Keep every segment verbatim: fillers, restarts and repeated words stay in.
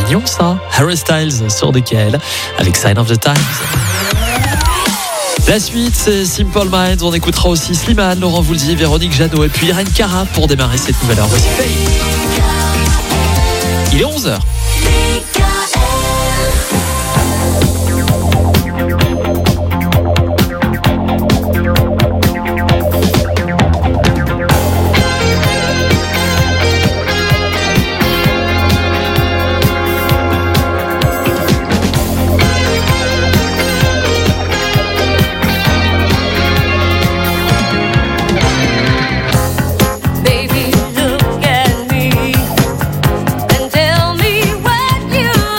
mignon ça. Harry Styles sur D K L avec Sign of the Times. La suite, c'est Simple Minds. On écoutera aussi Slimane, Laurent Voulzy, Véronique Jeannot et puis Irène Cara pour démarrer cette nouvelle heure. Voici Faye. Il est onze heures. Baby, look at me and tell me what you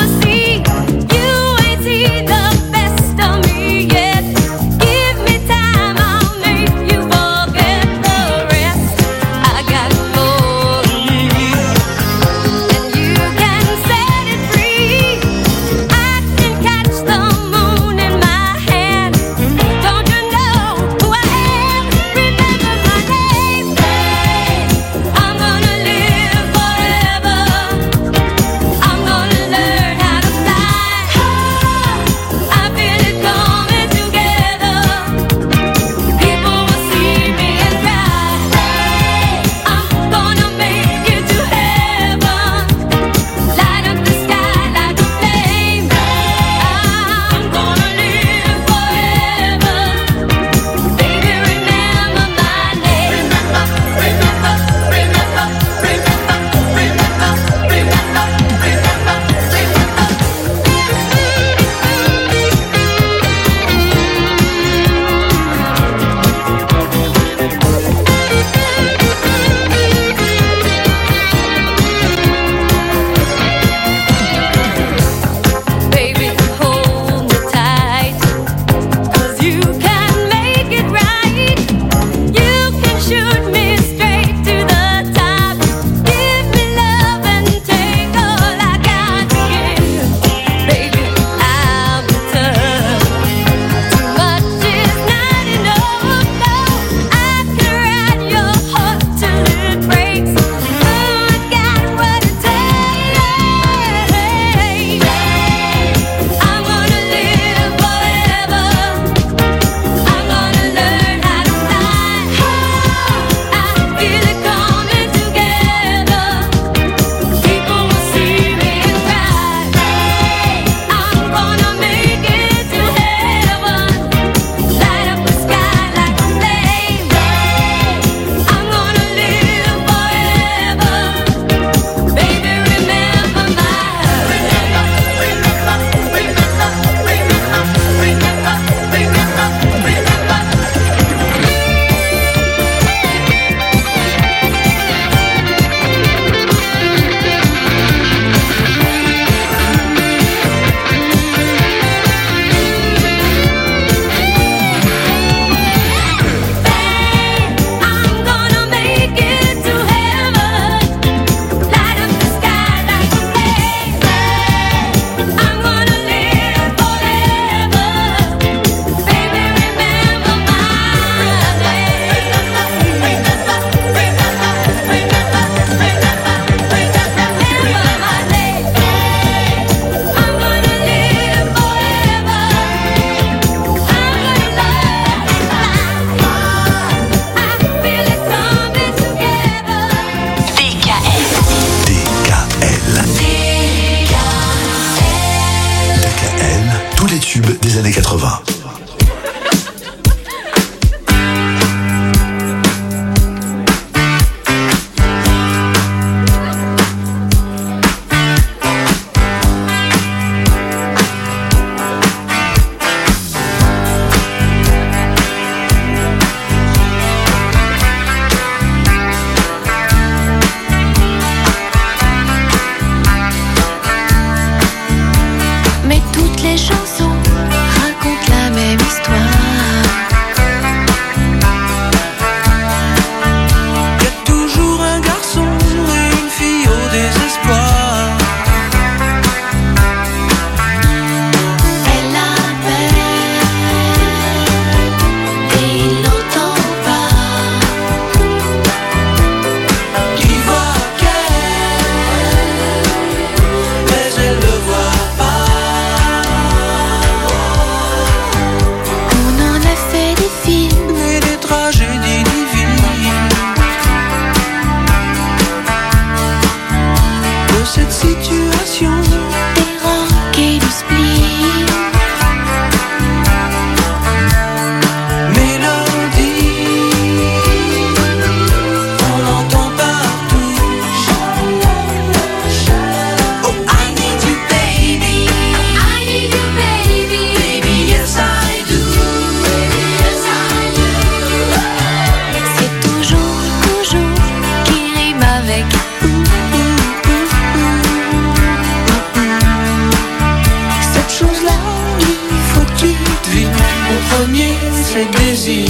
plaisir.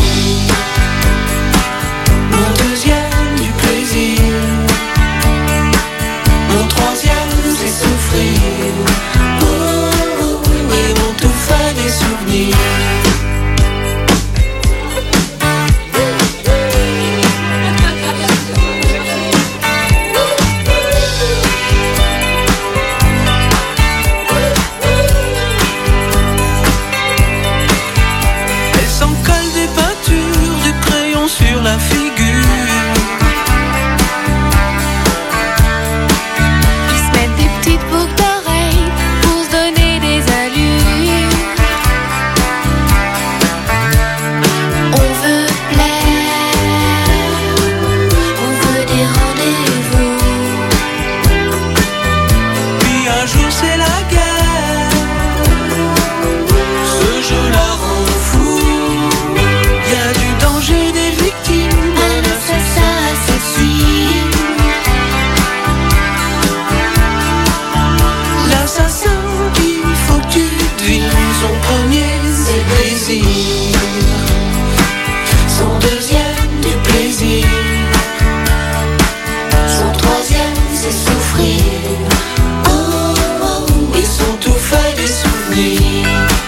Mon deuxième du plaisir. Mon troisième c'est souffrir. Oh, oh, oh, et mon tout fait des souvenirs. Sur la figure, ils se mettent des petites boucles d'oreilles pour se donner des allures. On veut plaire, on veut des rendez-vous. Puis un jour c'est la guerre, ce jeu la rend fou. Y a du danger, des son premier c'est plaisir, son deuxième du plaisir, son troisième c'est souffrir. Oh, oh, ils sont tout faits des souvenirs.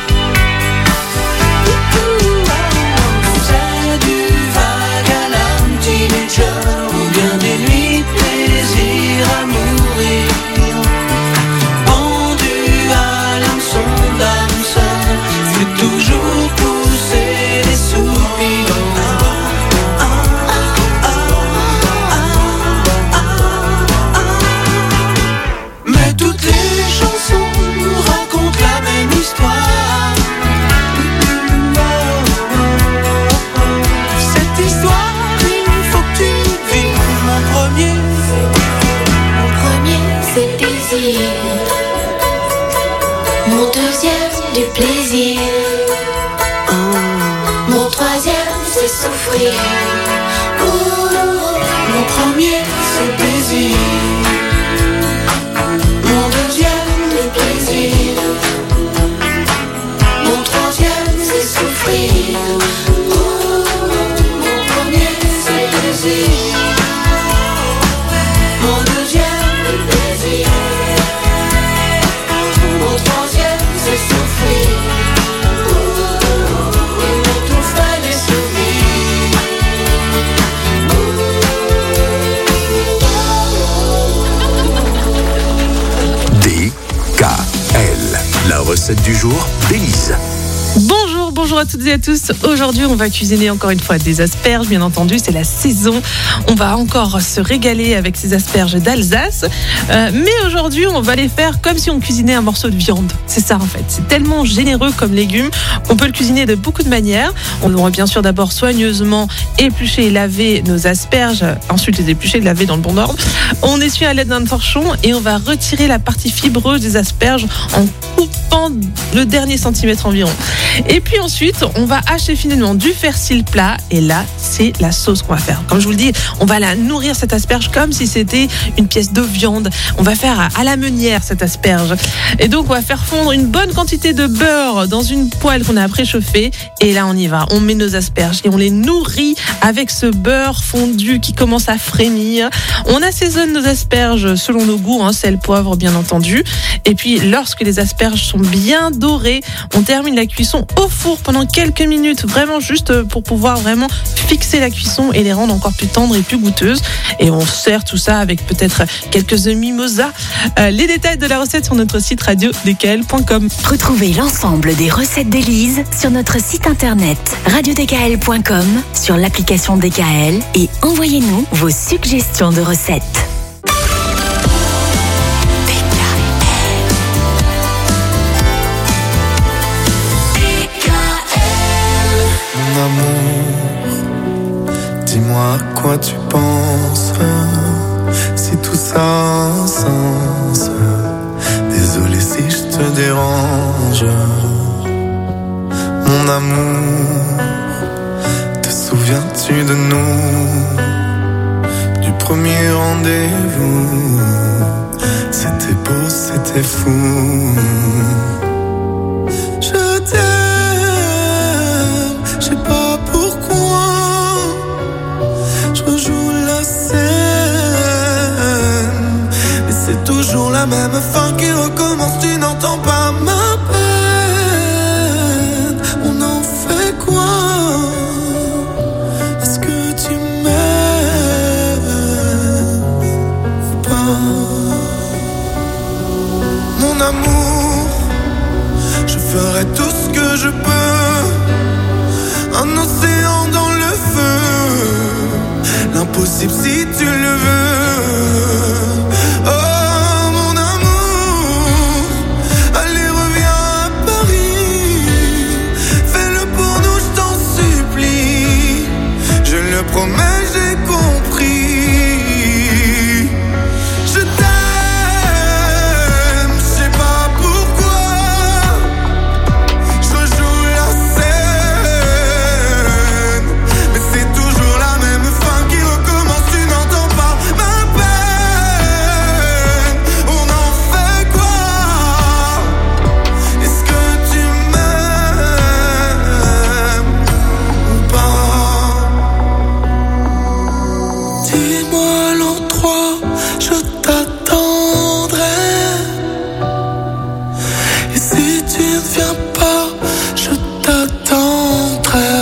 C'est du vague à l'âme teenager ou bien des nuits de plaisir à mourir. Toujours pousser des soupirs. Mais toutes les chansons racontent la même histoire. Cette histoire, il faut que tu vives. Mon premier, mon premier c'est plaisir. Mon deuxième du plaisir. Mon troisième c'est souffrir. Oh, mon premier c'est plaisir. Mon deuxième du plaisir. Mon troisième c'est souffrir. Oh, mon premier c'est plaisir. Mon deuxième du plaisir. Mon troisième c'est souffrir. La recette du jour d'Élise. Bonjour, bonjour à toutes et à tous. Aujourd'hui, on va cuisiner encore une fois des asperges. Bien entendu, c'est la saison. On va encore se régaler avec ces asperges d'Alsace. Euh, mais aujourd'hui, on va les faire comme si on cuisinait un morceau de viande. C'est ça en fait. C'est tellement généreux comme légume qu'on peut le cuisiner de beaucoup de manières. On va bien sûr d'abord soigneusement éplucher et laver nos asperges. Ensuite, les éplucher et les laver dans le bon ordre. On essuie à l'aide d'un torchon et on va retirer la partie fibreuse des asperges en coupant le dernier centimètre environ. Et puis ensuite, on va hacher finement du persil plat. Et là, c'est la sauce qu'on va faire. Comme je vous le dis, on va la nourrir cette asperge comme si c'était une pièce de viande. On va faire à la meunière cette asperge. Et donc, on va faire fondre une bonne quantité de beurre dans une poêle qu'on a préchauffée. Et là, on y va. On met nos asperges et on les nourrit avec ce beurre fondu qui commence à frémir. On assaisonne nos asperges selon nos goûts, hein, sel, poivre, bien entendu. Et puis, lorsque les asperges sont bien dorées, on termine la cuisson au four pendant quelques minutes, vraiment juste pour pouvoir vraiment fixer la cuisson et les rendre encore plus tendres et plus goûteuses. Et on sert tout ça avec peut-être quelques mimosas. Euh, les détails de la recette sur notre site radio d k l point com. Retrouvez l'ensemble des recettes d'Élise sur notre site internet radio d k l point com, sur l'application D K L et envoyez-nous vos suggestions de recettes. Mon amour, dis-moi à quoi tu penses, si tout ça a un sens. Désolé si je te dérange. Mon amour, te souviens-tu de nous, du premier rendez-vous? C'était beau, c'était fou. Je t'aime, j'ai pas la même fin qui recommence, tu n'entends pas ma peine. On en fait quoi? Est-ce que tu m'aimes ou pas? Mon amour, je ferai tout ce que je peux. Un océan dans le feu, l'impossible si tu le veux. Oh mon amour, allez reviens à Paris, fais-le pour nous, je t'en supplie. Je le promets, j'ai compris. Je t'aime, je sais pas pourquoi. Je rejoue la scène, mais c'est toujours la même fin qui recommence. Tu n'entends pas ma peine. On en fait quoi? Est-ce que tu m'aimes ou pas? Dis-moi l'endroit, je t'attendrai. Et si tu ne viens pas, je t'attendrai.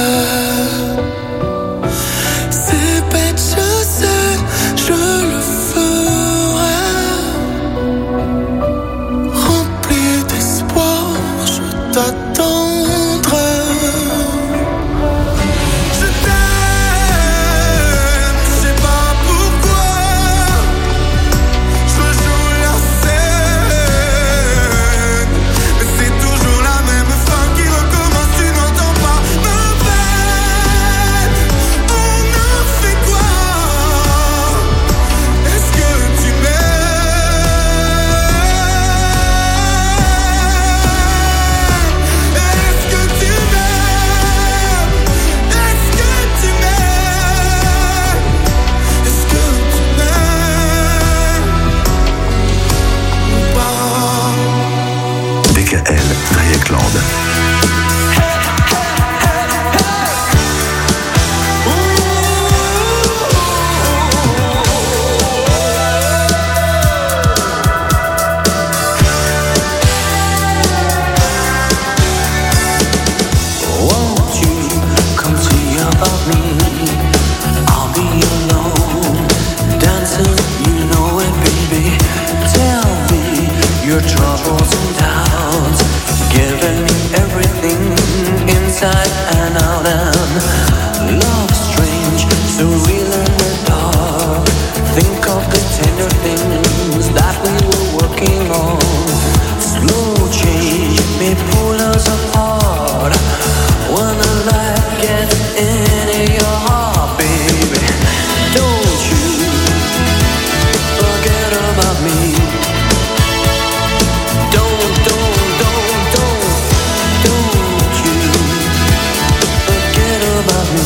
C'est bête, je sais, je le ferai. Rempli d'espoir, je t'attendrai. Je t'aime, je sais pas pourquoi. Je rejoue la scène, mais c'est toujours la même fin qui recommence. Tu n'entends pas ma peine. On en fait quoi? Est-ce que tu m'aimes? Est-ce que tu m'aimes? Est-ce que tu m'aimes? Est-ce que tu m'aimes ou pas? D K L, Triathlon. Won't you come see about me? I'll be alone, dancing, you know it, baby. Tell me your troubles and doubts, giving me everything inside and out. And love strange, so real in the dark. Think of the tender things that we were working on. Slow change may pull us apart. When the light gets into your heart, baby, don't you forget about me. Don't, don't, don't, don't, don't you forget about me.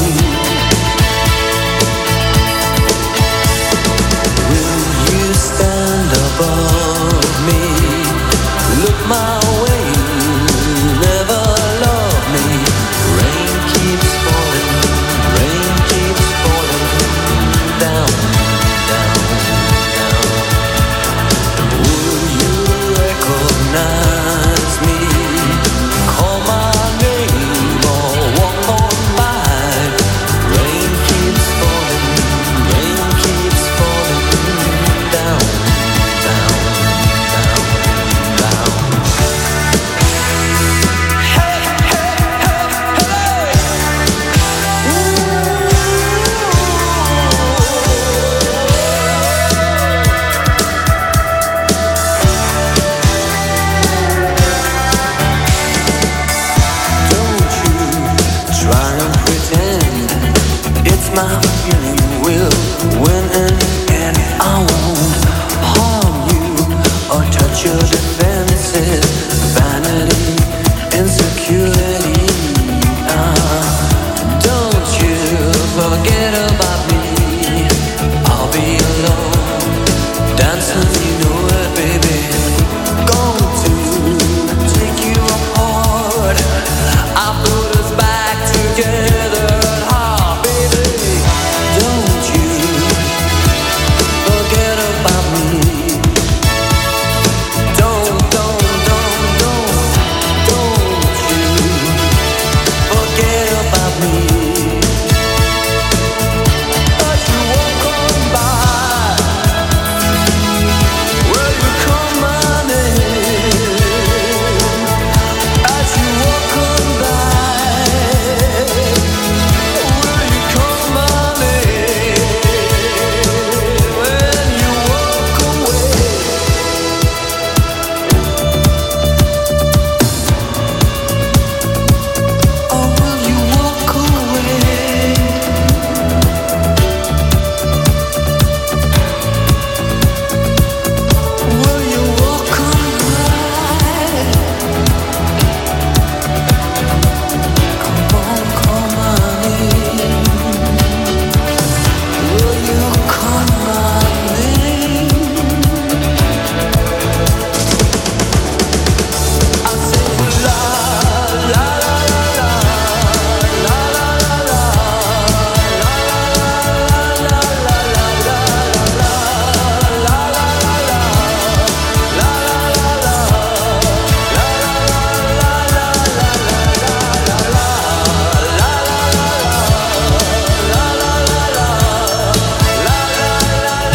Will you stand above me? Look my way, never love me. Rain keeps falling, rain keeps falling down, down, down. Will you recognize me? Call my name or walk on by. Rain keeps falling, rain keeps falling down, down, down, down. Hey, hey, hey, hey. Don't you try and pretend it's my feeling will win in the end. I won't harm you or touch your defenses. Vanity, insecurity. Ah, don't you forget about me. I'll be alone, dancing, you know it, baby. Going to take you apart. I put us back together at heart, baby. Don't you forget about me.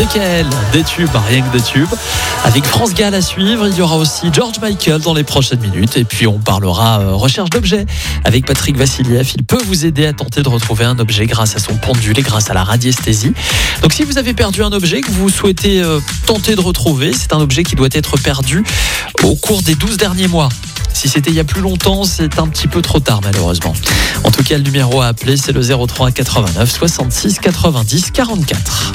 D K L, des tubes, rien que des tubes. Avec France Gall à suivre, il y aura aussi George Michael dans les prochaines minutes. Et puis on parlera euh, recherche d'objets avec Patrick Vassiliev. Il peut vous aider à tenter de retrouver un objet grâce à son pendule et grâce à la radiesthésie. Donc si vous avez perdu un objet que vous souhaitez euh, tenter de retrouver, c'est un objet qui doit être perdu au cours des douze derniers mois. Si c'était il y a plus longtemps, c'est un petit peu trop tard malheureusement. En tout cas, le numéro à appeler, c'est le zéro trois quatre-vingt-neuf soixante-six quatre-vingt-dix quarante-quatre.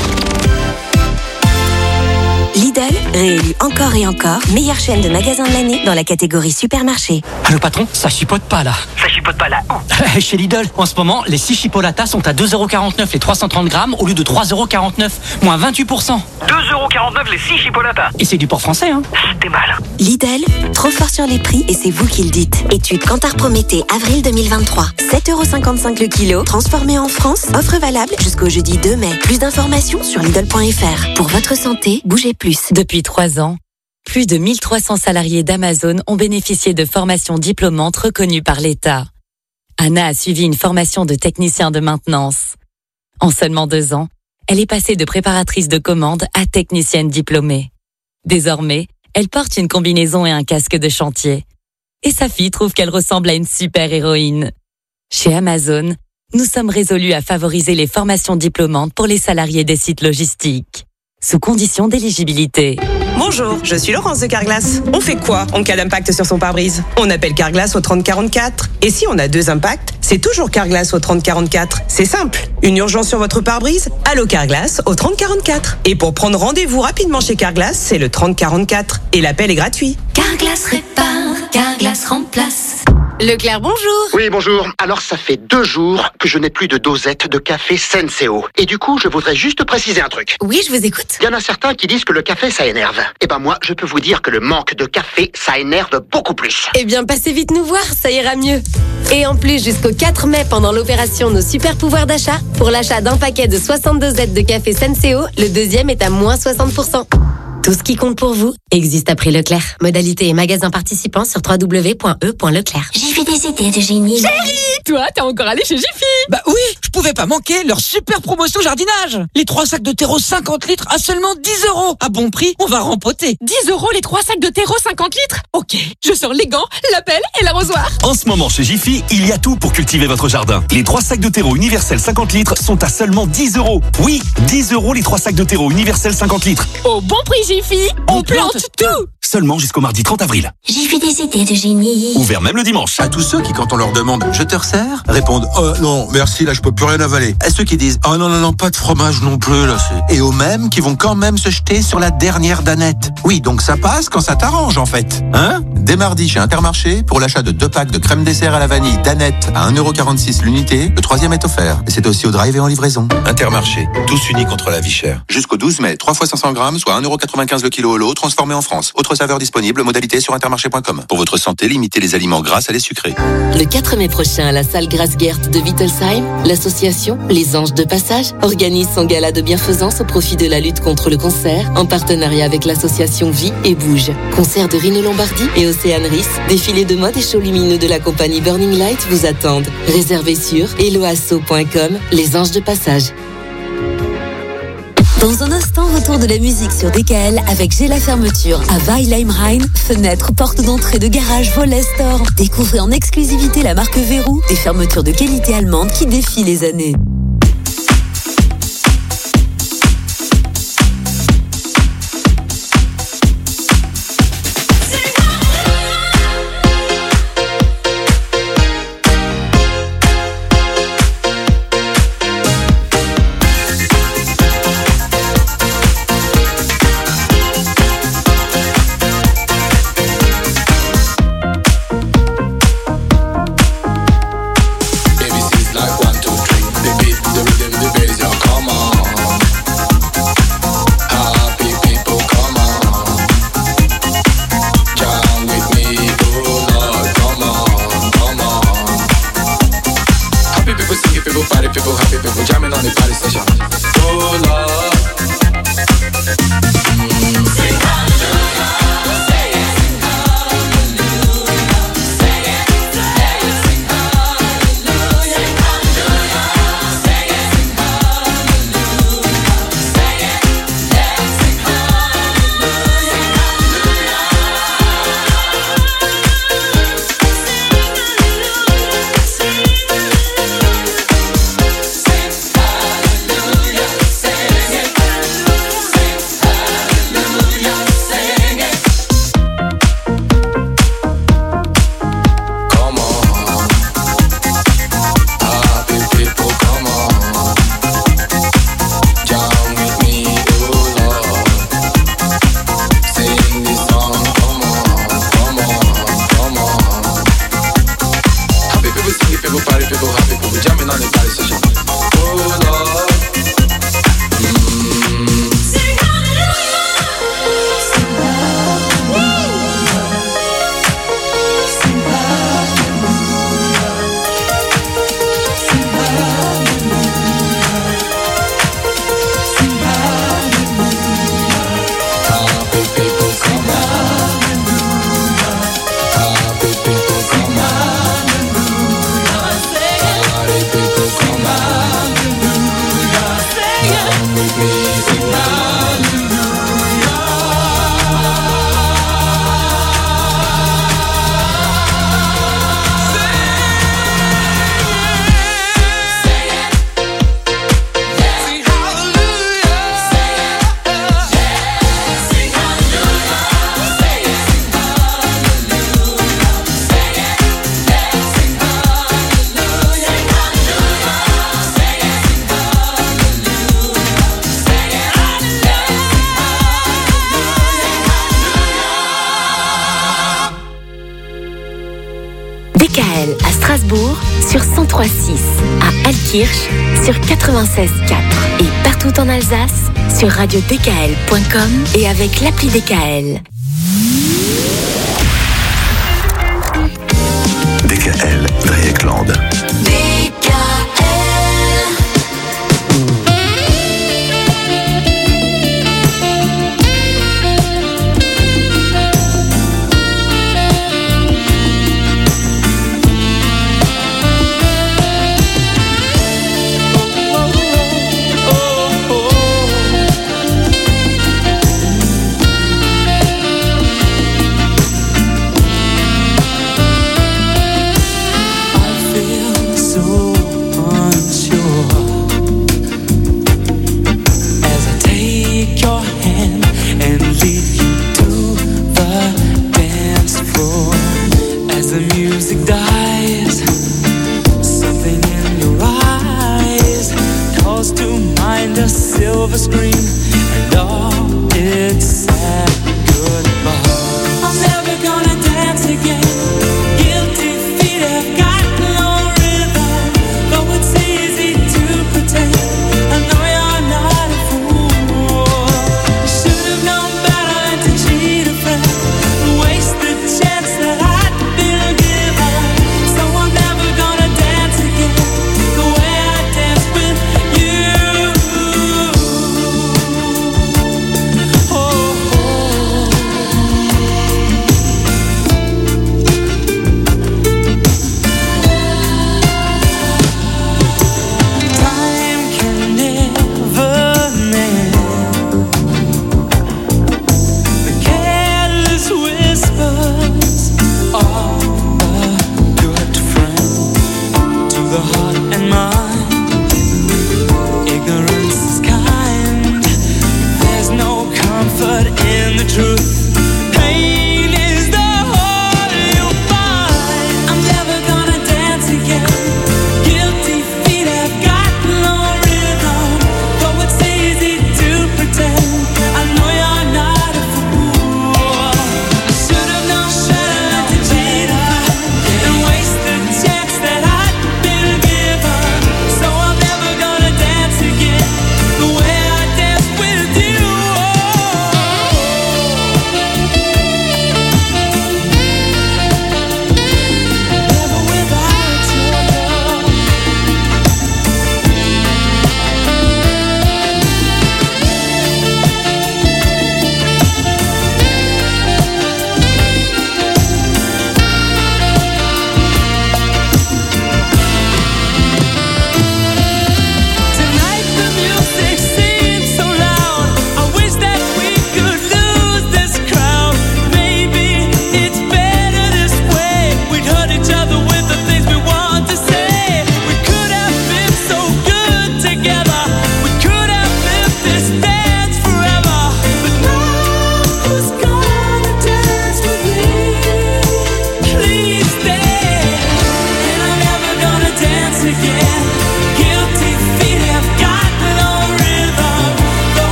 Lidl, réélu encore et encore meilleure chaîne de magasins de l'année dans la catégorie supermarché. Allô patron, ça chipote pas là. Ça chipote pas là où? Chez Lidl, en ce moment, les six chipolatas sont à deux euros quarante-neuf les trois cent trente grammes au lieu de trois euros quarante-neuf, moins vingt-huit pour cent. deux euros quarante-neuf les six chipolatas. Et c'est du port français, hein. T'es mal. Lidl, trop fort sur les prix et c'est vous qui le dites. Étude Kantar Prométhée, avril deux mille vingt-trois. sept euros cinquante-cinq le kilo, transformé en France. Offre valable jusqu'au jeudi deux mai. Plus d'informations sur Lidl point F R. Pour votre santé, bougez plus. Depuis trois ans, plus de mille trois cents salariés d'Amazon ont bénéficié de formations diplômantes reconnues par l'État. Anna a suivi une formation de technicien de maintenance. En seulement deux ans, elle est passée de préparatrice de commande à technicienne diplômée. Désormais, elle porte une combinaison et un casque de chantier. Et sa fille trouve qu'elle ressemble à une super-héroïne. Chez Amazon, nous sommes résolus à favoriser les formations diplômantes pour les salariés des sites logistiques, sous condition d'éligibilité. Bonjour, je suis Laurence de Carglass. On fait quoi en cas d'impact sur son pare-brise? On appelle Carglass au trente quarante-quatre. Et si on a deux impacts, c'est toujours Carglass au trente quarante-quatre. C'est simple. Une urgence sur votre pare-brise? Allô Carglass au trente quarante-quatre. Et pour prendre rendez-vous rapidement chez Carglass, c'est le trente quarante-quatre. Et l'appel est gratuit. Carglass répare, Carglass remplace. Leclerc, bonjour. Oui, bonjour. Alors, ça fait deux jours que je n'ai plus de dosette de café Senseo. Et du coup, je voudrais juste préciser un truc. Oui, je vous écoute. Il y en a certains qui disent que le café, ça énerve. Eh ben moi, je peux vous dire que le manque de café, ça énerve beaucoup plus. Eh bien, passez vite nous voir, ça ira mieux. Et en plus, jusqu'au quatre mai, pendant l'opération Nos Super Pouvoirs d'achat, pour l'achat d'un paquet de soixante dosettes de café Senseo, le deuxième est à moins soixante pour cent. Tout ce qui compte pour vous existe à prix Leclerc. Modalité et magasins participants sur w w w point e point leclerc. J'ai fait des idées de génie. Chérie, toi, t'es encore allé chez Jiffy? Bah oui, je pouvais pas manquer leur super promotion jardinage. Les trois sacs de terreau cinquante litres à seulement dix euros. À bon prix, on va rempoter. dix euros les trois sacs de terreau cinquante litres? Ok, je sors les gants, la pelle et l'arrosoir. En ce moment, chez Jiffy, il y a tout pour cultiver votre jardin. Les trois sacs de terreau universel cinquante litres sont à seulement dix euros. Oui, dix euros les trois sacs de terreau universel cinquante litres. Au bon prix Jiffy, on, on plante, plante tout. Seulement jusqu'au mardi trente avril. J'ai fait des idées de génie. Ouvert même le dimanche. À tous ceux qui, quand on leur demande « Je te resserre ?» répondent « Oh non, merci, là je peux plus rien avaler. » À ceux qui disent « Oh non, non, non, pas de fromage non plus, là c'est... » Et aux mêmes qui vont quand même se jeter sur la dernière danette. Oui, donc ça passe quand ça t'arrange en fait. Hein? Dès mardi chez Intermarché, pour l'achat de deux packs de crème dessert à la vanille danette à un euro quarante-six l'unité, le troisième est offert. Et c'est aussi au drive et en livraison. Intermarché, tous unis contre la vie chère. Jusqu'au douze mai, trois fois cinq cents grammes, soit un euro quatre-vingt-quinze le kilo au lot, transformé en France. Autre saveur disponible, modalité sur intermarché point com. Pour votre santé, limitez les aliments gras à les sucrés. Le quatre mai prochain, à la salle Grasse-Gert de Wittelsheim, l'association Les Anges de Passage organise son gala de bienfaisance au profit de la lutte contre le cancer, en partenariat avec l'association Vie et Bouge. Concert de Rino Lombardi et Océane Riss, défilé de mode et show lumineux de la compagnie Burning Light vous attendent. Réservez sur helloasso point com, Les Anges de Passage. Dans un instant, retour de la musique sur D K L avec J'ai la fermeture à Weilheim-Rhein. Fenêtre, porte d'entrée de garage, volet store. Découvrez en exclusivité la marque Verrou, des fermetures de qualité allemande qui défient les années. Baby, à Strasbourg sur cent trois virgule six, à Altkirch sur quatre-vingt-seize virgule quatre et partout en Alsace sur radio d k l point com et avec l'appli D K L. D K L Dreyeckland. Silver screen and all its sad goodbye. I'm never gonna dance again. Guilty feet have got no rhythm. Though it's easy to pretend, I know you're not a fool. You should have known better than to cheat a friend, waste the chance that I'd been given. So I'm never gonna dance again the way I danced with you.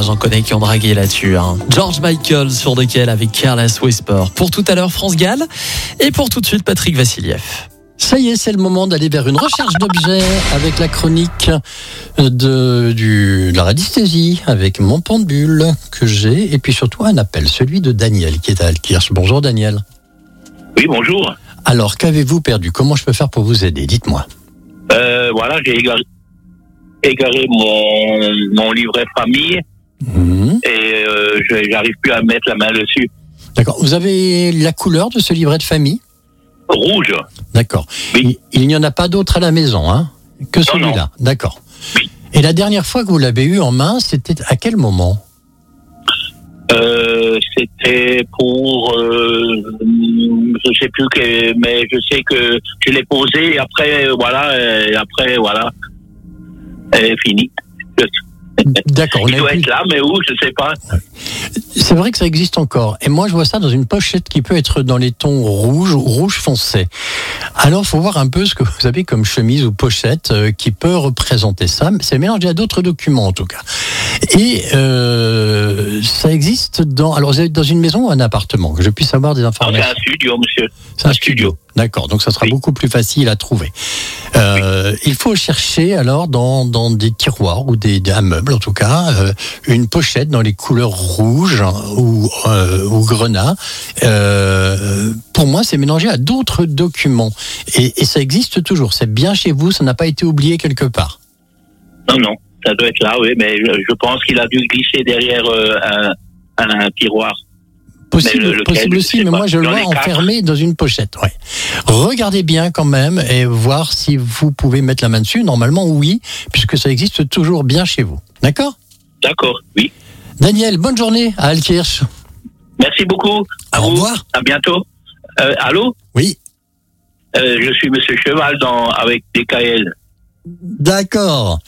j'en connais qui ont dragué là-dessus. Hein. George Michael sur D K L avec Careless Whisper. Pour tout à l'heure, France Gall. Et pour tout de suite, Patrick Vassiliev. Ça y est, c'est le moment d'aller vers une recherche d'objets avec la chronique de, du, de la radiesthésie, avec mon pendule que j'ai, et puis surtout un appel, celui de Daniel qui est à Altkirch. Bonjour Daniel. Oui, bonjour. Alors, qu'avez-vous perdu? Comment je peux faire pour vous aider? Dites-moi. Euh, voilà, j'ai égaré, égaré mon, mon livret famille mmh. et euh, je n'arrive plus à mettre la main dessus. D'accord. Vous avez la couleur de ce livret de famille? Rouge. D'accord. Oui. Il, il n'y en a pas d'autre à la maison, hein? Que celui-là. D'accord. Oui. Et la dernière fois que vous l'avez eu en main, c'était à quel moment? euh, C'était pour... Euh, je ne sais plus, que, mais je sais que je l'ai posé et après, voilà, et après, voilà, elle est finie. D'accord. Il doit être là, mais où, je ne sais pas. Ouais. C'est vrai que ça existe encore. Et moi, je vois ça dans une pochette qui peut être dans les tons rouge ou rouge foncé. Alors, il faut voir un peu ce que vous avez comme chemise ou pochette euh, qui peut représenter ça. C'est mélangé à d'autres documents, en tout cas. Et euh, ça existe dans... Alors, vous êtes dans une maison ou un appartement? Que je puisse avoir des informations. C'est un studio, monsieur. C'est un studio. D'accord, donc ça sera oui. beaucoup plus facile à trouver. Euh, oui. Il faut chercher alors dans, dans des tiroirs ou des, des un meuble en tout cas, euh, une pochette dans les couleurs rouges ou, euh, ou grenat. Euh, pour moi, c'est mélangé à d'autres documents. Et, et ça existe toujours. C'est bien chez vous, ça n'a pas été oublié quelque part. Non, non, ça doit être là, oui, mais je, je pense qu'il a dû glisser derrière euh, un, un tiroir. Possible, le, lequel, possible aussi, mais pas. Moi je le vois enfermé dans une pochette. Ouais. Regardez bien quand même et voir si vous pouvez mettre la main dessus. Normalement, oui, puisque ça existe toujours bien chez vous. D'accord ? D'accord, oui. Daniel, bonne journée à Altkirch. Merci beaucoup. À Au vous. revoir. À bientôt. Euh, allô ? Oui. Euh, je suis Monsieur Cheval dans, avec D K L. D'accord.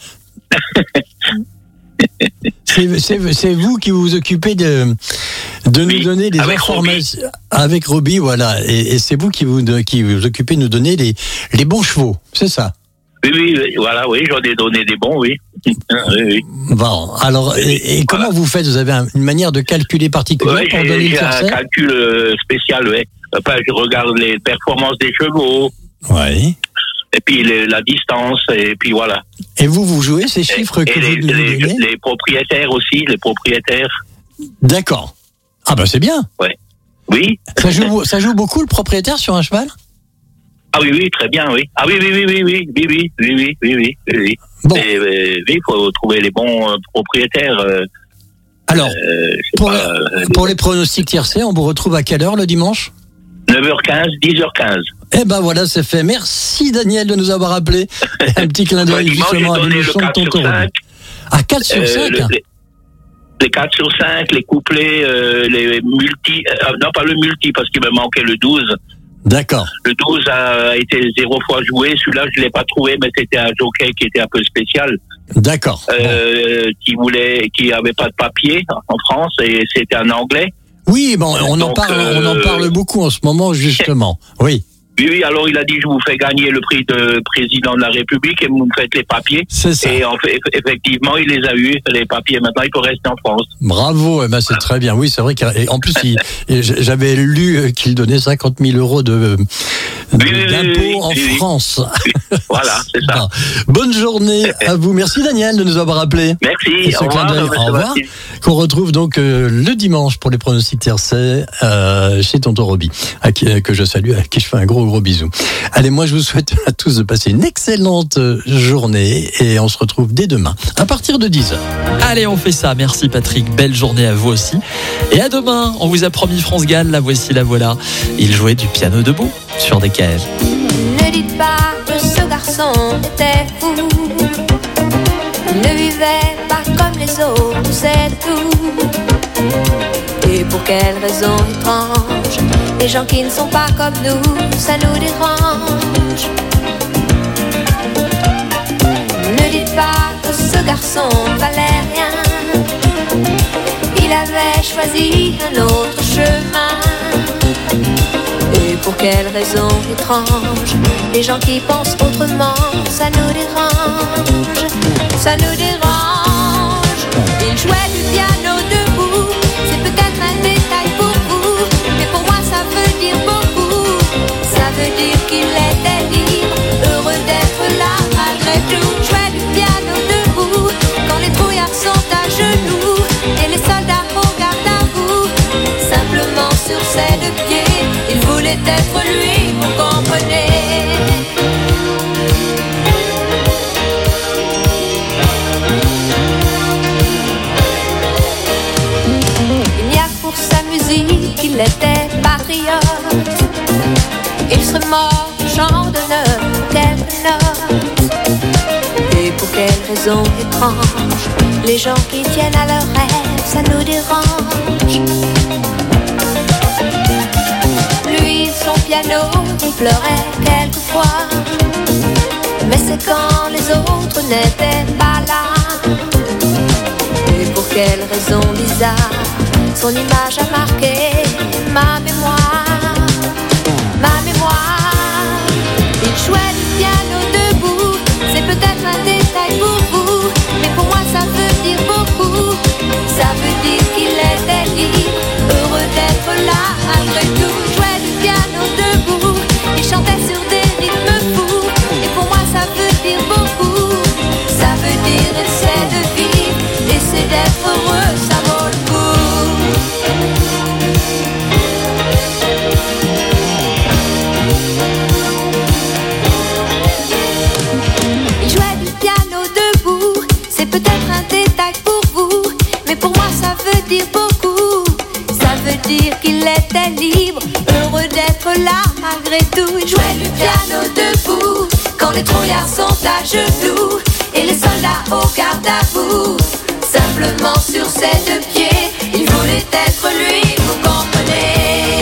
C'est, c'est, c'est vous qui vous occupez de, de oui, nous donner des avec informations. Robbie. Avec Robbie, voilà. Et, et c'est vous qui vous, qui vous occupez de nous donner les, les bons chevaux, c'est ça? Oui, oui, voilà, oui, j'en ai donné des bons, oui. oui, oui. Bon, alors, et, et voilà. Comment vous faites? Vous avez un, une manière de calculer particulière ouais, pour j'ai, donner le j'ai tiercet? un calcul euh, spécial, oui. Enfin, je regarde les performances des chevaux. Oui. Et puis les, la distance, et puis voilà. Et vous, vous jouez ces chiffres et, que et vous les, nous les, donnez? Les propriétaires aussi, les propriétaires. D'accord. Ah ben c'est bien. Ouais. Oui. Ça joue, ça joue beaucoup le propriétaire sur un cheval? Ah oui, oui, très bien, oui. Ah oui, oui, oui, oui, oui, oui, oui, oui, oui, oui, oui, oui, oui. Bon. Et, euh, oui, il faut trouver les bons euh, propriétaires. Euh, Alors, euh, pour, pas, la, euh, pour les pronostics tiercés, on vous retrouve à quelle heure le dimanche? neuf heures quinze, dix heures quinze. Eh ben voilà, c'est fait. Merci Daniel de nous avoir appelé. Un petit clin d'œil justement à l'émission de Tonton Robbie. À quatre sur cinq euh, les, les quatre sur cinq, les couplets, euh, les multi... Euh, non, pas le multi, parce qu'il me manquait le douze. D'accord. Le douze a été zéro fois joué. Celui-là, je ne l'ai pas trouvé, mais c'était un jockey qui était un peu spécial. D'accord. Euh, bon. Qui voulait, qui n'avait pas de papier en France, et c'était un Anglais. Oui, bon, on, Donc, en parle, euh, on en parle beaucoup en ce moment, justement. Oui. Oui, oui, alors il a dit, je vous fais gagner le prix de président de la République et vous me faites les papiers. C'est ça. Et en fait, effectivement, il les a eus, les papiers. Maintenant, il peut rester en France. Bravo, eh ben, c'est très bien. Oui, c'est vrai qu'en plus, il, j'avais lu qu'il donnait cinquante mille euros de, de, oui, oui, d'impôts oui, en oui, France. Oui. Voilà, c'est ça. Bon. Bonne journée à vous. Merci Daniel de nous avoir appelé. Merci, au revoir. Au revoir. Qu'on retrouve donc euh, le dimanche pour les pronostics tiercés euh, chez Tonton Robbie, à qui, que je salue, à qui je fais un gros gros bisou. Allez, moi je vous souhaite à tous de passer une excellente journée et on se retrouve dès demain à partir de dix heures. Allez, on fait ça. Merci Patrick. Belle journée à vous aussi. Et à demain. On vous a promis France Gall. La voici, la voilà. Il jouait du piano debout sur D K L. Ne dites pas que ce garçon était fou. Il ne vivait pas comme les autres, c'est tout. Et pour quelle raison étrange, les gens qui ne sont pas comme nous, ça nous dérange. Ne dites pas que ce garçon valait rien. Il avait choisi un autre chemin. Et pour quelle raison étrange, les gens qui pensent autrement, ça nous dérange. Ça nous dérange. Il jouait du piano. voulait être lui, vous comprenez. Il n'y a que pour sa musique qu'il était patriote. Il serait mort chant d'honneur pour quelques notes. Et pour quelle raison étrange, les gens qui tiennent à leurs rêves, ça nous dérange. Lui, son piano, il pleurait quelquefois. Mais c'est quand les autres n'étaient pas là. Et pour quelle raison bizarre, son image a marqué ma mémoire. Ma mémoire. Il jouait du piano debout. C'est peut-être un détail pour vous, mais pour moi ça veut dire beaucoup. Ça veut dire qu'il était libre, heureux d'être là malgré tout. Il jouait du piano debout, il chantait sur des rythmes fous. Et pour moi ça veut dire beaucoup. Ça veut dire essaie de vivre, essaie d'être heureux, ça vaut le coup. Peut-être un détail pour vous, mais pour moi ça veut dire beaucoup. Ça veut dire qu'il était libre, heureux d'être là malgré tout. Il jouait du piano debout, quand les trouillards sont à genoux et les soldats au garde à vous. Simplement sur ses deux pieds, il voulait être lui, vous comprenez.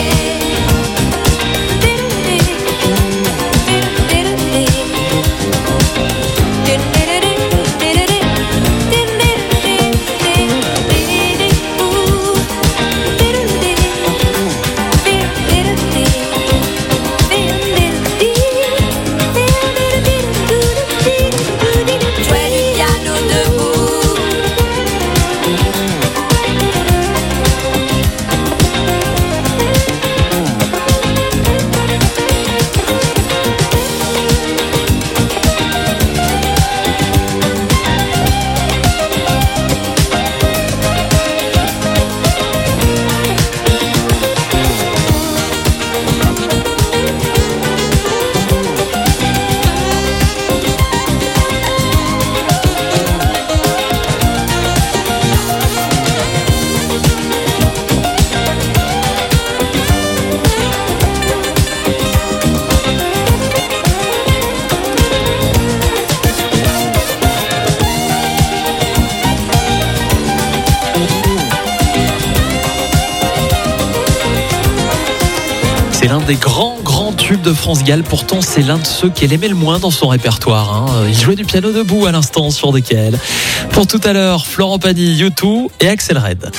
C'est l'un des grands, grands tubes de France Gall. Pourtant, c'est l'un de ceux qu'elle aimait le moins dans son répertoire. Hein. Il jouait du piano debout à l'instant sur D K L. Pour tout à l'heure, Florent Pagny, U deux et Axel Red.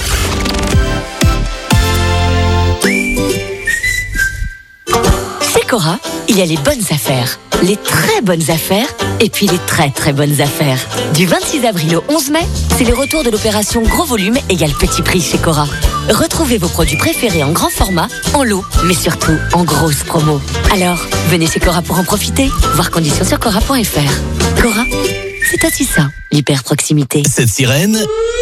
Chez Cora, il y a les bonnes affaires, les très bonnes affaires et puis les très très bonnes affaires. Du vingt-six avril au onze mai, c'est le retour de l'opération Gros Volume égale Petit Prix chez Cora. Retrouvez vos produits préférés en grand format, en lot, mais surtout en grosse promo. Alors, venez chez Cora pour en profiter. Voir conditions sur cora point f r. Cora, c'est aussi ça, l'hyper proximité. Cette sirène,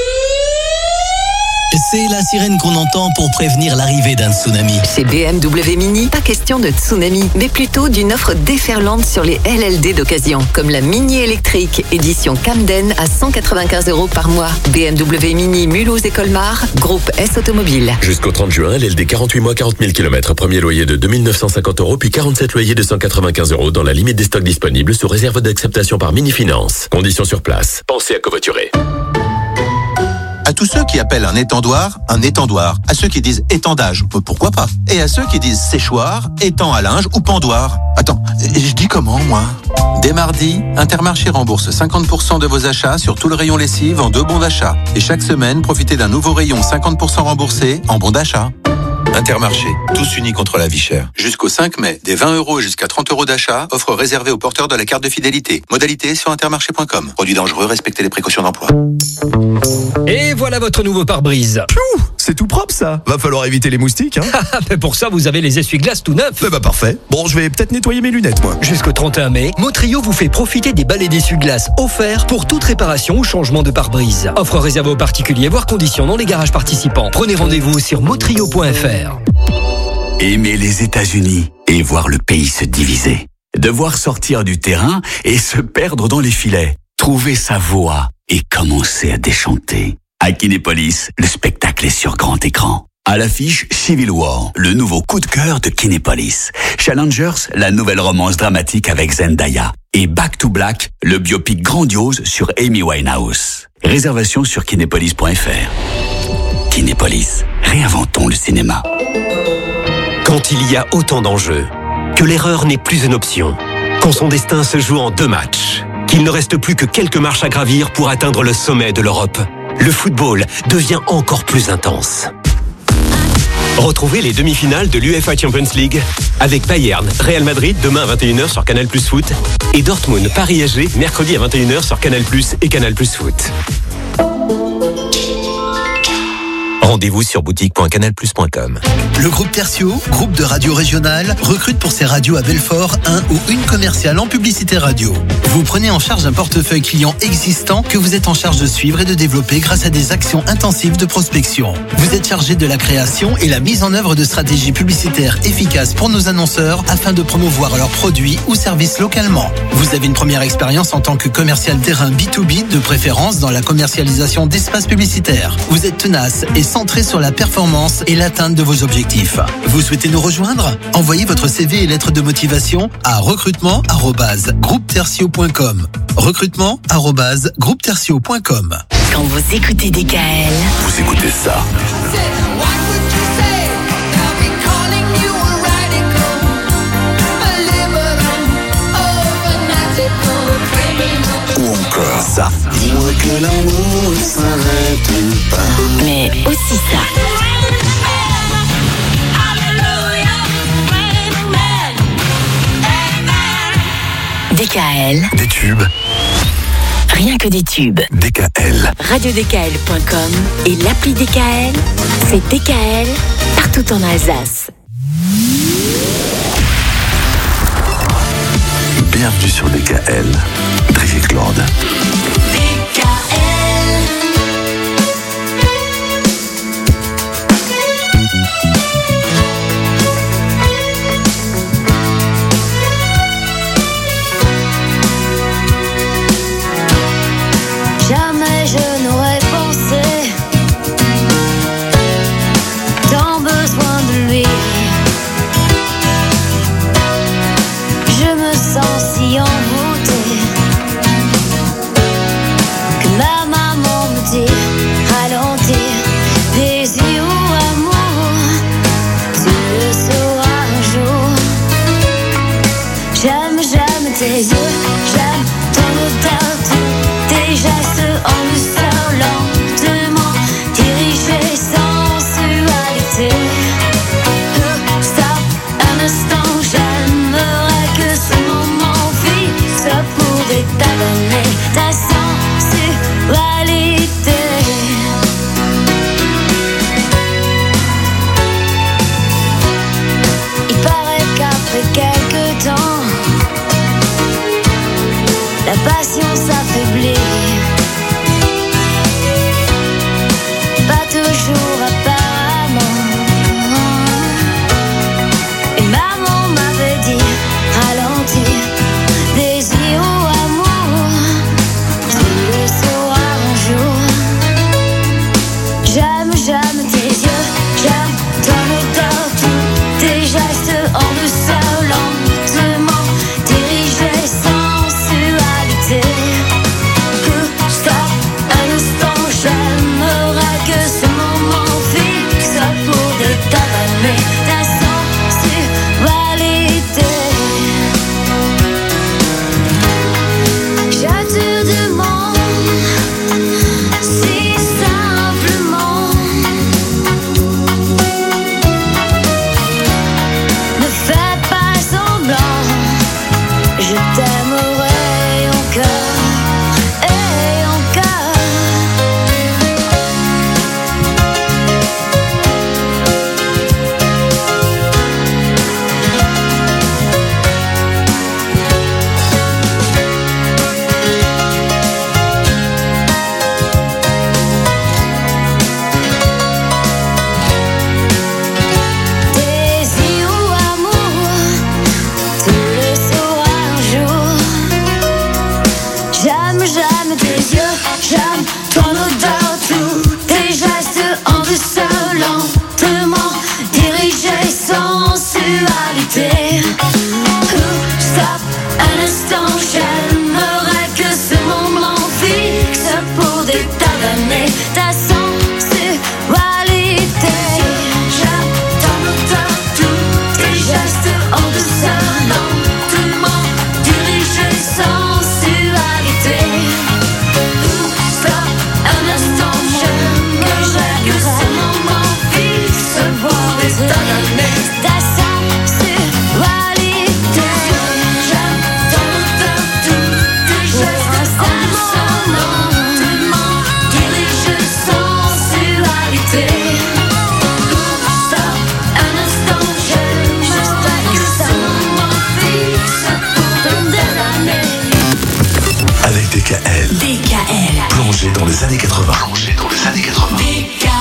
c'est la sirène qu'on entend pour prévenir l'arrivée d'un tsunami. Chez B M W Mini, pas question de tsunami, mais plutôt d'une offre déferlante sur les L L D d'occasion, comme la Mini électrique édition Camden à cent quatre-vingt-quinze euros par mois. B M W Mini Mulhouse et Colmar, groupe S Automobile. Jusqu'au trente juin, L L D quarante-huit mois, quarante mille kilomètres. Premier loyer de deux mille neuf cent cinquante euros, puis quarante-sept loyers de cent quatre-vingt-quinze euros dans la limite des stocks disponibles sous réserve d'acceptation par Mini Finance. Conditions sur place. Pensez à covoiturer. À tous ceux qui appellent un étendoir un étendoir, à ceux qui disent étendage, pourquoi pas, et à ceux qui disent séchoir, étang à linge ou pendoir. Attends, je dis comment moi ? Dès mardi, Intermarché rembourse cinquante pour cent de vos achats sur tout le rayon lessive en deux bons d'achat. Et chaque semaine, profitez d'un nouveau rayon cinquante pour cent remboursé en bons d'achat. Intermarché, tous unis contre la vie chère. Jusqu'au cinq mai, des vingt euros et jusqu'à trente euros d'achat, offre réservée aux porteurs de la carte de fidélité. Modalité sur intermarché point com. Produit dangereux, respectez les précautions d'emploi. Et voilà votre nouveau pare-brise. Piou, c'est tout propre ça. Va falloir éviter les moustiques, hein. Mais pour ça, vous avez les essuie-glaces tout neufs. Eh bah parfait. Bon, je vais peut-être nettoyer mes lunettes, moi. Jusqu'au trente et un mai, Motrio vous fait profiter des balais d'essuie-glaces offerts pour toute réparation ou changement de pare-brise. Offre réservée aux particuliers, voire conditions dans les garages participants. Prenez rendez-vous sur motrio point f r. Aimer les États-Unis et voir le pays se diviser. Devoir sortir du terrain et se perdre dans les filets. Trouver sa voie et commencer à déchanter. À Kinépolis, le spectacle est sur grand écran. À l'affiche, Civil War, le nouveau coup de cœur de Kinépolis. Challengers, la nouvelle romance dramatique avec Zendaya. Et Back to Black, le biopic grandiose sur Amy Winehouse. Réservation sur kinépolis point f r. Kinépolis, réinventons le cinéma. Quand il y a autant d'enjeux, que l'erreur n'est plus une option, quand son destin se joue en deux matchs, qu'il ne reste plus que quelques marches à gravir pour atteindre le sommet de l'Europe, le football devient encore plus intense. Retrouvez les demi-finales de l'UEFA Champions League avec Bayern, Real Madrid demain à vingt et une heures sur Canal Plus Foot et Dortmund, Paris S G mercredi à vingt et une heures sur Canal Plus et Canal Plus Foot. Rendez-vous sur boutique point canal plus point com. Le groupe Tertio, groupe de radio régionale, recrute pour ses radios à Belfort un ou une commerciale en publicité radio. Vous prenez en charge un portefeuille client existant que vous êtes en charge de suivre et de développer grâce à des actions intensives de prospection. Vous êtes chargé de la création et la mise en œuvre de stratégies publicitaires efficaces pour nos annonceurs afin de promouvoir leurs produits ou services localement. Vous avez une première expérience en tant que commercial terrain B deux B, de préférence dans la commercialisation d'espaces publicitaires. Vous êtes tenace et centré sur la performance et l'atteinte de vos objectifs. Vous souhaitez nous rejoindre? Envoyez votre C V et lettre de motivation à recrutement arobase groupe tertio point com. recrutement arobase groupe tertio point com. Quand vous écoutez D K L, vous écoutez ça. Ou encore ça. Dis-moi que l'amour s'arrête pas. mais aussi ça. D K L. Des tubes. Rien que des tubes. D K L. radio d k l point com et l'appli D K L, c'est D K L partout en Alsace. Bienvenue sur D K L. Driekland. Jamais je n'aurais pensé tant besoin de lui. Je me sens si envoûtée que ma maman me dit ralentir, désir ou amour, tu le sauras un jour. J'aime, j'aime tes yeux, j'aime ton odeur, tes gestes en douceur, lentement dirigés, sensualité. Euh, Stop un instant, j'aimerais que ce moment fixe pour détalonner ta sensualité. Il paraît qu'après quelques temps, porter. Stop, un instant, je juste pas que ça m'enfixe pendant des années. Avec D K L. D K L. Plongé dans les années quatre-vingts. Plongé dans les années quatre-vingts. D K L.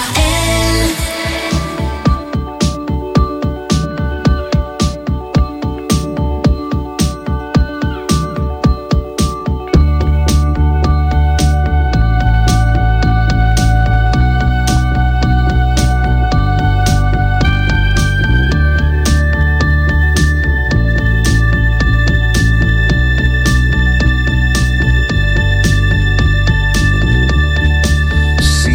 So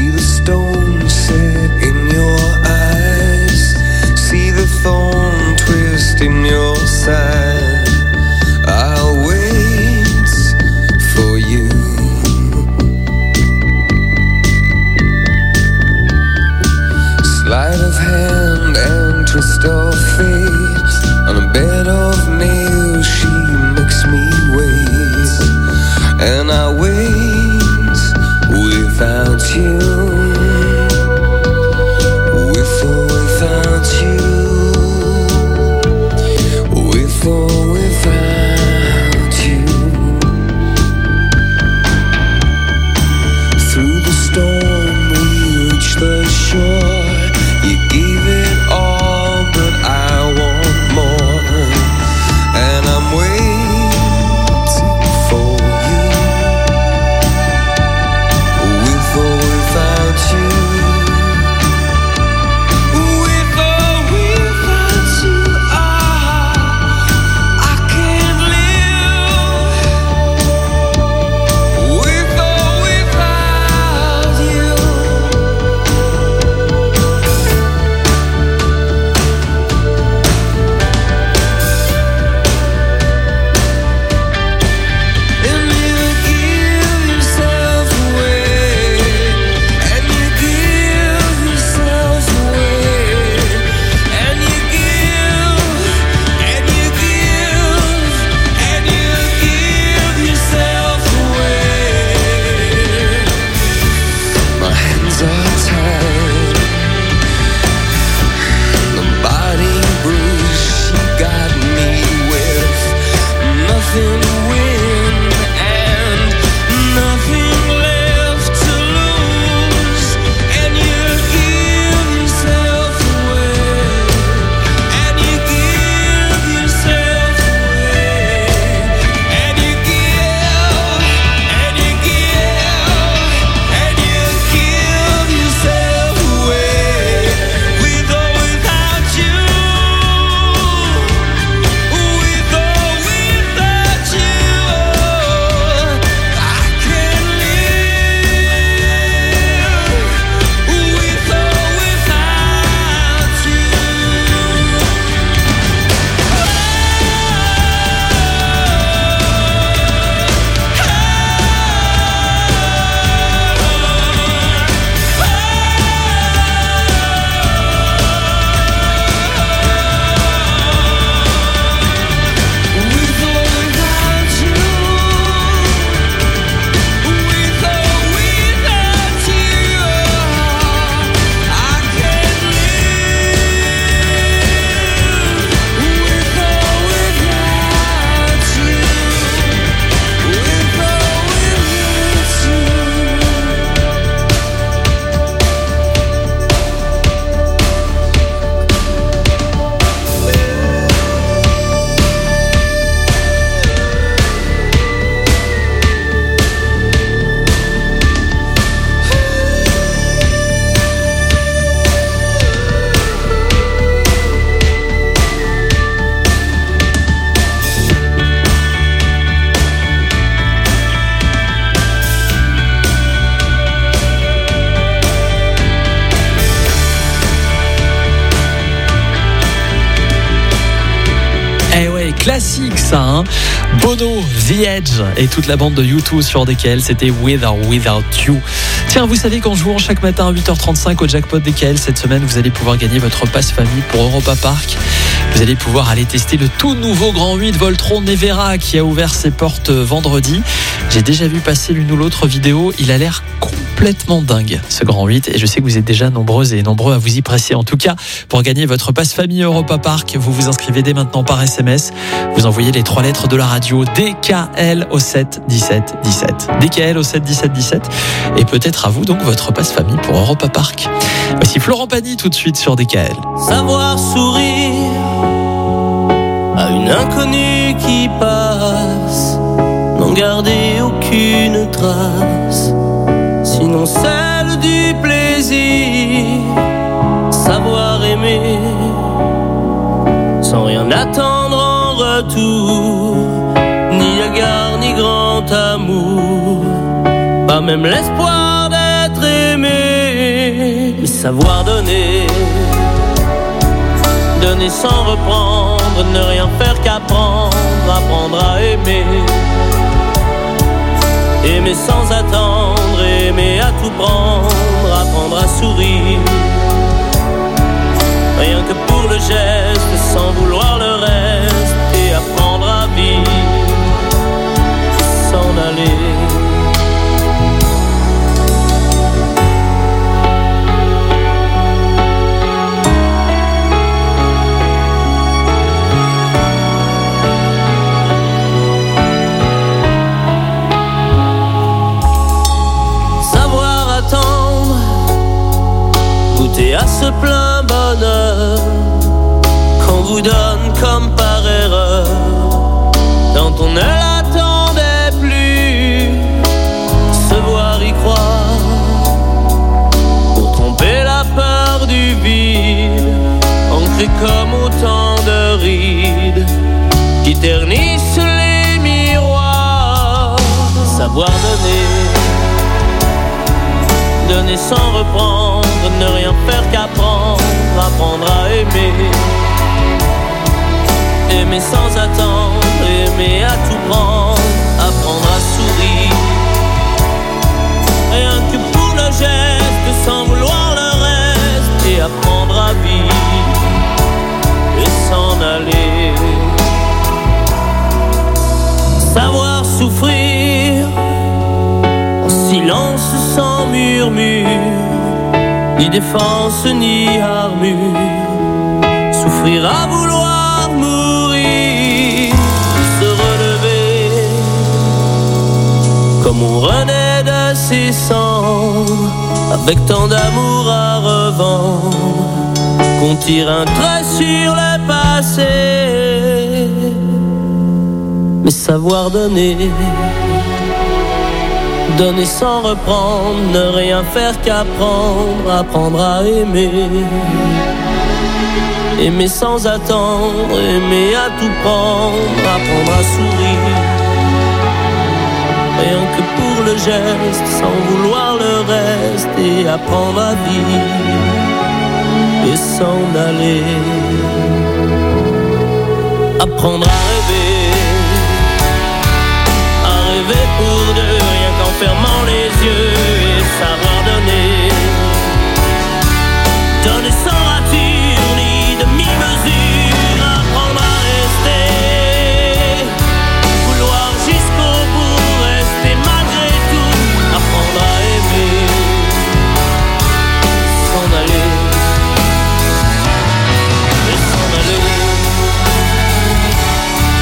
classique ça, hein. Bono, The Edge et toute la bande de U deux sur D K L, c'était With or Without You. Tiens, vous savez qu'en jouant chaque matin à huit heures trente-cinq au jackpot D K L cette semaine, vous allez pouvoir gagner votre passe famille pour Europa Park. Vous allez pouvoir aller tester le tout nouveau Grand huit Voltron Nevera qui a ouvert ses portes vendredi. J'ai déjà vu passer l'une ou l'autre vidéo, il a l'air complètement dingue ce Grand huit et je sais que vous êtes déjà nombreuses et nombreux à vous y presser. En tout cas, pour gagner votre passe famille Europa Park, vous vous inscrivez dès maintenant par S M S. Vous envoyez les trois lettres de la radio D K L au sept dix-sept dix-sept. D K L au sept dix-sept dix-sept et peut-être à vous donc votre passe famille pour Europa Park. Voici Florent Pagny tout de suite sur D K L. Savoir sourire à une inconnue qui passe, n'en garder aucune trace, sinon celle du plaisir. Savoir aimer sans rien attendre en retour, ni égard ni grand amour, pas même l'espoir d'être aimé. Mais savoir donner, donner sans reprendre, ne rien faire qu'apprendre, apprendre à aimer. Aimer sans attendre, aimer à tout prendre, apprendre à sourire. Rien que pour le geste, sans vouloir le reste, et apprendre à vivre, s'en aller. Goûter à ce plein bonheur qu'on vous donne comme par erreur, quand on ne l'attendait plus. Se voir y croire pour tromper la peur du vide, ancré comme autant de rides qui ternissent les miroirs. Savoir donner, donner sans reprendre, ne rien faire qu'apprendre, apprendre à aimer. Aimer sans attendre, aimer à tout prendre, apprendre à sourire. Rien que pour le geste, sans vouloir le reste, et apprendre à vivre, et s'en aller. Savoir souffrir en silence sans murmure, ni défense ni armure. Souffrir à vouloir mourir, se relever comme on renaît de ses cendres, avec tant d'amour à revendre qu'on tire un trait sur le passé. Mais savoir donner, donner sans reprendre, ne rien faire qu'apprendre, apprendre à aimer. Aimer sans attendre, aimer à tout prendre, apprendre à sourire. Rien que pour le geste, sans vouloir le reste, et apprendre à vivre, et s'en aller. Apprendre à rêver, à rêver pour deux, rien qu'en fermant les yeux, et savoir donner, donner sans rature ni demi-mesure, apprendre à rester, vouloir jusqu'au bout, rester malgré tout, apprendre à aimer, s'en aller, et s'en aller.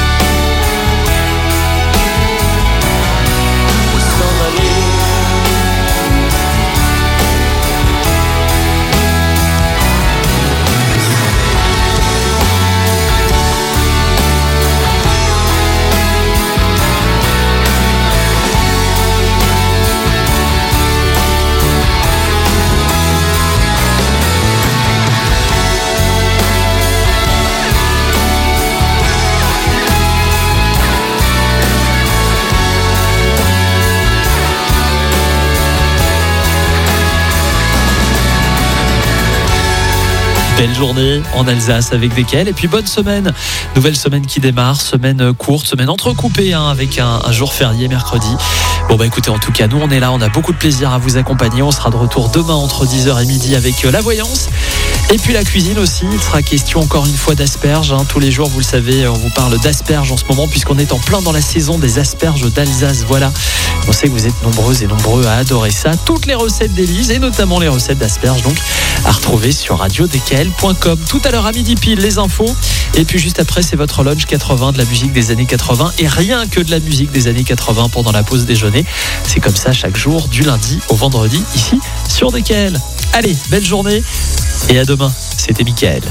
Belle journée en Alsace avec D K L et puis bonne semaine. Nouvelle semaine qui démarre, semaine courte, semaine entrecoupée hein, avec un, un jour férié mercredi. Bon bah écoutez, en tout cas nous on est là, on a beaucoup de plaisir à vous accompagner. On sera de retour demain entre dix heures et midi avec la voyance. Et puis la cuisine aussi, il sera question encore une fois d'asperges. Hein. Tous les jours, vous le savez, on vous parle d'asperges en ce moment puisqu'on est en plein dans la saison des asperges d'Alsace. Voilà, on sait que vous êtes nombreuses et nombreux à adorer ça. Toutes les recettes d'Élise et notamment les recettes d'asperges donc à retrouver sur radio d k l point com. Tout à l'heure à midi pile, les infos. Et puis juste après, c'est votre lunch quatre-vingts, de la musique des années quatre-vingts et rien que de la musique des années quatre-vingts pendant la pause déjeuner. C'est comme ça chaque jour du lundi au vendredi ici sur D K L. Allez, belle journée et à demain. C'était Mickaël.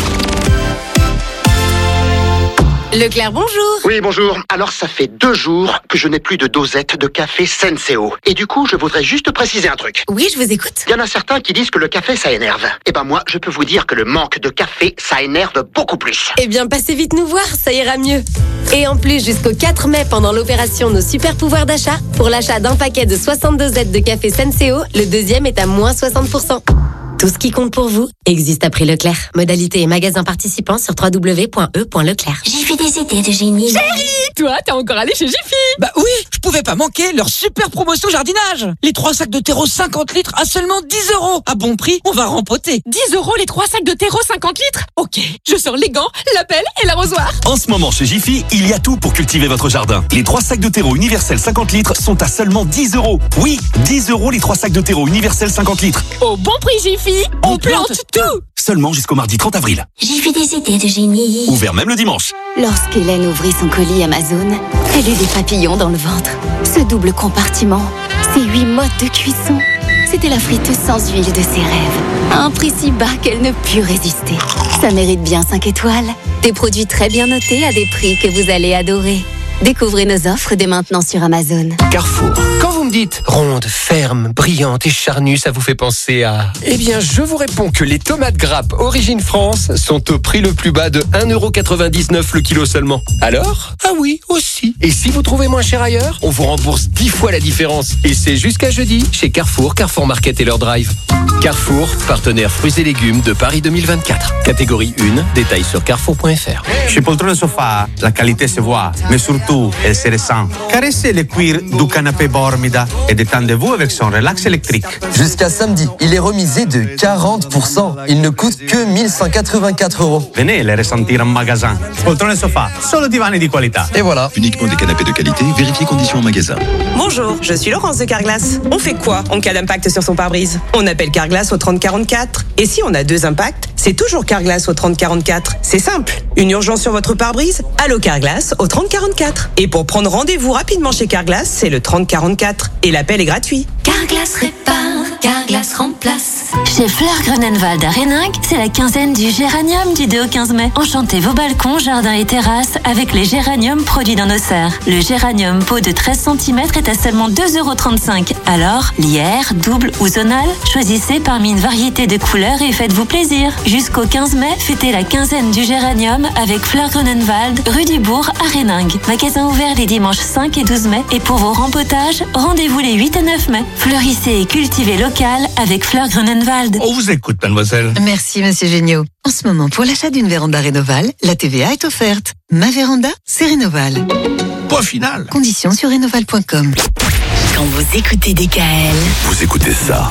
Leclerc, bonjour. Oui, bonjour. Alors, ça fait deux jours que je n'ai plus de dosette de café Senseo. Et du coup, je voudrais juste préciser un truc. Oui, je vous écoute. Il y en a certains qui disent que le café, ça énerve. Eh ben moi, je peux vous dire que le manque de café, ça énerve beaucoup plus. Eh bien, passez vite nous voir, ça ira mieux. Et en plus, jusqu'au quatre mai, pendant l'opération Nos Super Pouvoirs d'achat, pour l'achat d'un paquet de soixante-deux dosettes de café Senseo, le deuxième est à moins soixante pour cent. Tout ce qui compte pour vous existe à prix Leclerc. Modalité et magasin participants sur w w w point e point leclerc. J'ai fait des idées de génie. Chérie, toi, t'es encore allé chez Jiffy? Bah oui, je pouvais pas manquer leur super promotion jardinage. Les trois sacs de terreau cinquante litres à seulement dix euros. À bon prix, on va rempoter. dix euros les trois sacs de terreau cinquante litres? Ok, je sors les gants, la pelle et l'arrosoir. En ce moment chez Jiffy, il y a tout pour cultiver votre jardin. Les trois sacs de terreau universel cinquante litres sont à seulement dix euros. Oui, dix euros les trois sacs de terreau universel cinquante litres. Au bon prix Jiffy, on, on plante, plante tout. Seulement jusqu'au mardi trente avril. J'ai fait des idées de génie. Ouvert même le dimanche. Lorsqu'Hélène ouvrit son colis Amazon, elle eut des papillons dans le ventre. Ce double compartiment, ces huit modes de cuisson, c'était la friteuse sans huile de ses rêves. À un prix si bas qu'elle ne put résister. Ça mérite bien cinq étoiles. Des produits très bien notés à des prix que vous allez adorer. Découvrez nos offres dès maintenant sur Amazon. Carrefour. Quand vous me dites ronde, ferme, brillante et charnue, ça vous fait penser à... Eh bien, je vous réponds que les tomates grappes Origine France sont au prix le plus bas de un euro quatre-vingt-dix-neuf le kilo seulement. Alors? Ah oui, aussi. Et si vous trouvez moins cher ailleurs, on vous rembourse dix fois la différence. Et c'est jusqu'à jeudi chez Carrefour, Carrefour Market et leur drive. Carrefour, partenaire fruits et légumes de Paris deux mille vingt-quatre. Catégorie un, détails sur carrefour point f r. Chez Poltrone Sofa, la qualité se voit, mais surtout, elle se ressent. Caressez le cuir du canapé Bormida et détendez-vous avec son relax électrique. Jusqu'à samedi, il est remisé de quarante pour cent. Il ne coûte que mille cent quatre-vingt-quatre euros. Venez les ressentir en magasin. Poltrone Sofa, solo divani di qualità. Et voilà. Uniquement des canapés de qualité, vérifiez conditions en magasin. Bonjour, je suis Laurence de Carglass. On fait quoi en cas d'impact sur son pare-brise? On appelle Carglass au trente quarante-quatre. Et si on a deux impacts, c'est toujours Carglass au trente quarante-quatre. C'est simple. Une urgence sur votre pare-brise? Allô Carglass au trente quarante-quatre. Et pour prendre rendez-vous rapidement chez Carglass, c'est le trente quarante-quatre. Et l'appel est gratuit. Carglass répare, Carglass remplace. Chez Fleur Grunenwald à Réningue, c'est la quinzaine du géranium du deux au quinze mai. Enchantez vos balcons, jardins et terrasses avec les géraniums produits dans nos serres. Le géranium pot de treize centimètres est à seulement deux euros trente-cinq. Alors, lierre, double ou zonal, choisissez parmi une variété de couleurs et faites-vous plaisir. Jusqu'au quinze mai, fêtez la quinzaine du géranium avec Fleur Grunenwald, rue du Bourg à Réningue. Magasin ouvert les dimanches cinq et douze mai. Et pour vos rempotages, rendez-vous les huit et neuf mai. Fleurissez et cultivez local avec Fleur Grunenwald. On vous écoute, mademoiselle. Merci, monsieur Géniaud. En ce moment, pour l'achat d'une véranda Rénoval, la T V A est offerte. Ma véranda, c'est Rénoval. Point final. Conditions sur rénoval point com. Quand vous écoutez D K L, vous écoutez ça.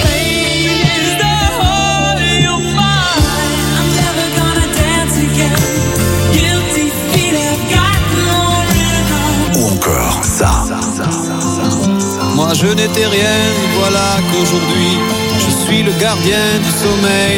Ou encore ça. Moi je n'étais rien, voilà qu'aujourd'hui je suis le gardien du sommeil.